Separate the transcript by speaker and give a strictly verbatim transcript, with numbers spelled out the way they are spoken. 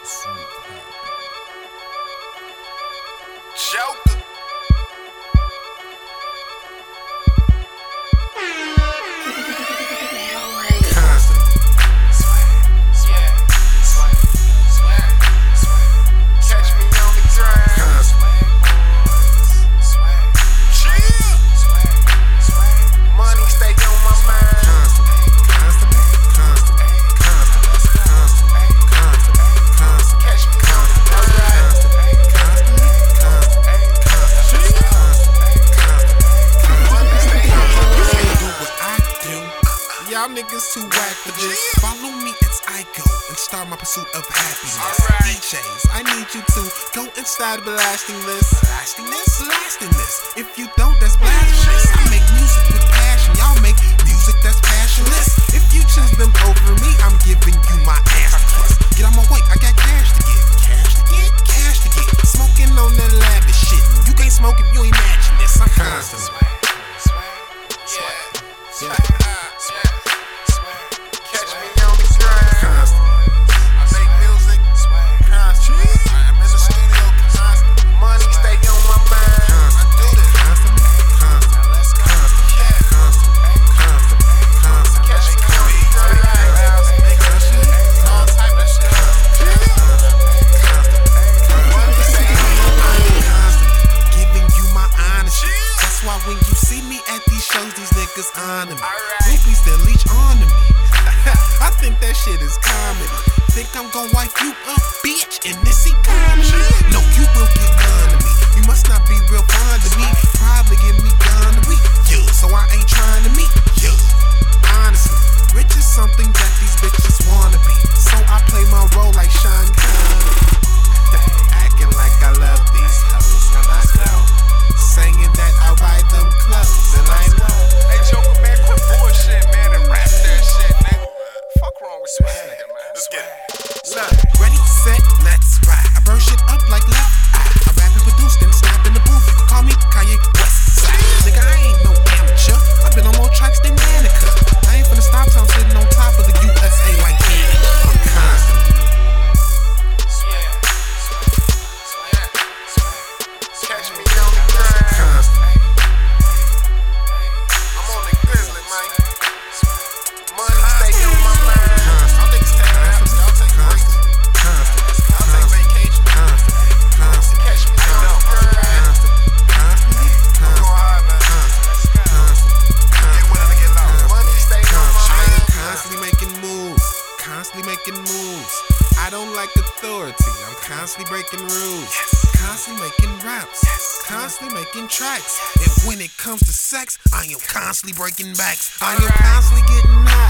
Speaker 1: Joker.
Speaker 2: Y'all niggas too whack for this. Follow me as I go and start my pursuit of happiness.
Speaker 1: Right.
Speaker 2: D Js, I need you to go and start blasting this. Blasting this? Blasting this. If you don't, that's blasphemous. I make music with passion. Y'all make music that's passionless. If you choose them over me, I'm giving you my ass to kiss. Get on my way, I got cash to get. Cash to get? Cash to get. Smoking on that lavish shit. You can't smoke if you ain't matching this. I'm constant. When you see me at these shows, these niggas honor me. Groupies that leech on to me. I think that shit is comedy. Think I'm gon' wipe you up, bitch, in this economy? No, you will get none of me. You must not be real fond of me. Probably give me gonorrhea. Yeah, so I ain't trying to meet. Yeah, honestly, rich is something that these bitches wanna be. So I play my role like Sean Connery. Acting like I love these hoes when I know. Saying that I'll buy them clothes, and I know.
Speaker 1: Hey, Joker, man, quit bullshit, man, and rap that shit, nigga. Fuck wrong with Swiss, nigga, man. Let's get it.
Speaker 2: Look, ready, set, let's ride. I burn shit up like left eye. I rap and produce, then snap in the booth. You can call me Kanye West Side. Nigga, I ain't no amateur. I've been on more tracks than Danica. I ain't finna stop till I'm sitting on top of the U S A like Canada. I'm constant.
Speaker 1: Catch me on the grind.
Speaker 2: Constant.
Speaker 1: I'm on the grizzly, man. Money stay on my mind. Y'all niggas take naps, y'all take breaks. Y'all take vacation. Catch me on the grind. I'm going hard, man. Get willing to get lost. Money stay on my mind.
Speaker 2: Constantly making moves, constantly making moves. I don't like authority, I'm constantly breaking rules. Constantly making raps, constantly making tracks. And when it comes to sex, I am constantly breaking backs. I am constantly getting high.